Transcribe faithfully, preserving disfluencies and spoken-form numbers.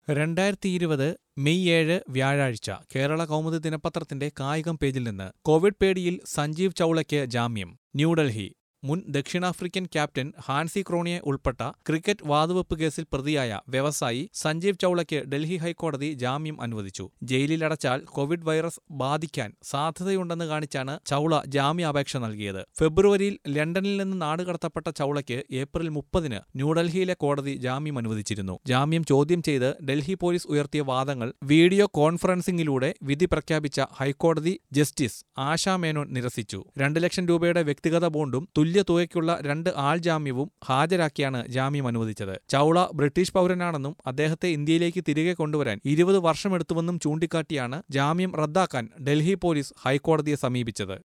രണ്ടായിരത്തി ഇരുപത് മെയ് ഏഴ് വ്യാഴാഴ്ച കേരള കൗമുദി ദിനപത്രത്തിന്റെ കായികം പേജിൽ നിന്ന് കോവിഡ് പേടിയിൽ സഞ്ജീവ് ചൗളയ്ക്ക് ജാമ്യം. ന്യൂഡൽഹി മുൻ ദക്ഷിണാഫ്രിക്കൻ ക്യാപ്റ്റൻ ഹാൻസി ക്രോണിയെ ഉൾപ്പെട്ട ക്രിക്കറ്റ് വാതുവെപ്പ് കേസിൽ പ്രതിയായ വ്യവസായി സഞ്ജീവ് ചൗളയ്ക്ക് ഡൽഹി ഹൈക്കോടതി ജാമ്യം അനുവദിച്ചു. ജയിലിലടച്ചാൽ കോവിഡ് വൈറസ് ബാധിക്കാൻ സാധ്യതയുണ്ടെന്ന് കാണിച്ചാണ് ചൗള ജാമ്യാപേക്ഷ നൽകിയത്. ഫെബ്രുവരിയിൽ ലണ്ടനിൽ നിന്ന് നാടുകടത്തപ്പെട്ട ചൗളയ്ക്ക് ഏപ്രിൽ മുപ്പതിന് ന്യൂഡൽഹിയിലെ കോടതി ജാമ്യം അനുവദിച്ചിരുന്നു. ജാമ്യം ചോദ്യം ചെയ്ത് ഡൽഹി പോലീസ് ഉയർത്തിയ വാദങ്ങൾ വീഡിയോ കോൺഫറൻസിംഗിലൂടെ വിധി പ്രഖ്യാപിച്ച ഹൈക്കോടതി ജസ്റ്റിസ് ആശാ മേനോൻ നിരസിച്ചു. രണ്ട് ലക്ഷം രൂപയുടെ വ്യക്തിഗത ബോണ്ടും തുല്യ തുകയ്ക്കുള്ള രണ്ട് ആൾജാമ്യവും ഹാജരാക്കിയാണ് ജാമ്യം അനുവദിച്ചത്. ചൗള ബ്രിട്ടീഷ് പൗരനാണെന്നും അദ്ദേഹത്തെ ഇന്ത്യയിലേക്ക് തിരികെ കൊണ്ടുവരാൻ ഇരുപത് വർഷമെടുത്തുവെന്നും ചൂണ്ടിക്കാട്ടിയാണ് ജാമ്യം റദ്ദാക്കാൻ ഡൽഹി പോലീസ് ഹൈക്കോടതിയെ സമീപിച്ചത്.